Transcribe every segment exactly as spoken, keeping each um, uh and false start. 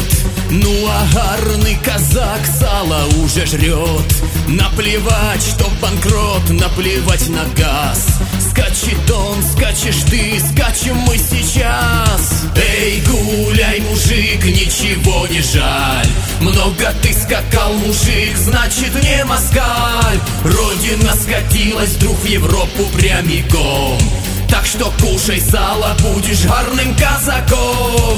Ну а гарный казак сало уже жрет. Наплевать, что банкрот, наплевать на газ. Скачет он, скачешь ты, скачем мы сейчас. Эй, гуляй, мужик, ничего не жаль. Много ты скакал, мужик, значит не москаль. Родина скатилась вдруг в Европу прямиком. Так что кушай сало, будешь гарным казаком.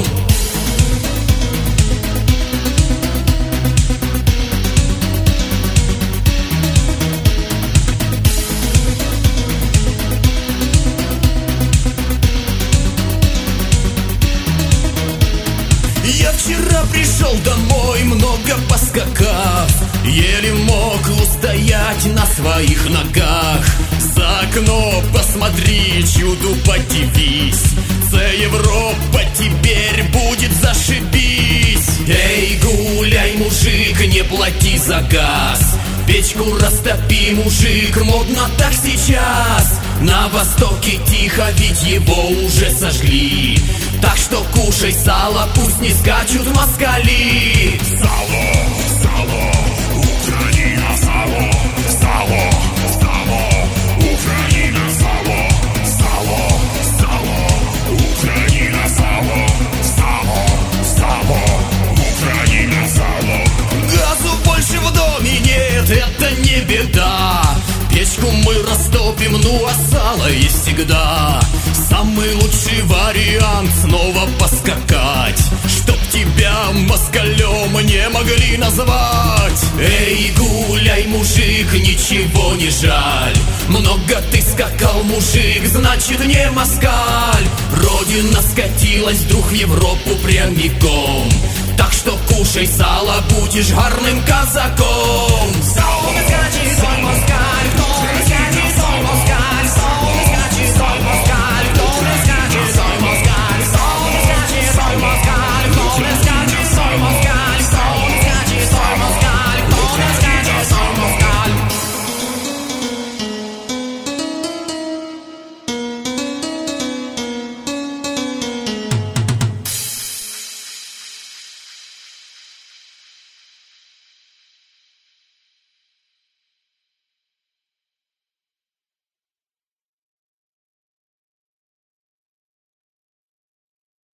Я вчера пришел домой, много поскакав, еле мог устоять на своих ногах. За окно посмотри, чуду подивись, це Европа теперь будет зашибись. Эй, гуляй, мужик, не плати за газ. Печку растопи, мужик, модно так сейчас. На востоке тихо, ведь его уже сожгли. Так что кушай сало, пусть не скачут москали. Сало, сало, Украина, сало, сало, сало, Украина, сало, сало, сало, Украина, сало, сало, сало, Украина, сало. Газу больше в доме нет, это не беда. Печку мы растопим, ну а сало есть всегда. Самый лучший вариант снова поскакать, чтоб тебя москалем не могли назвать. Эй, гуляй, мужик, ничего не жаль. Много ты скакал, мужик, значит не москаль. Родина скатилась вдруг в Европу прямиком. Так что кушай сало, будешь гарным казаком.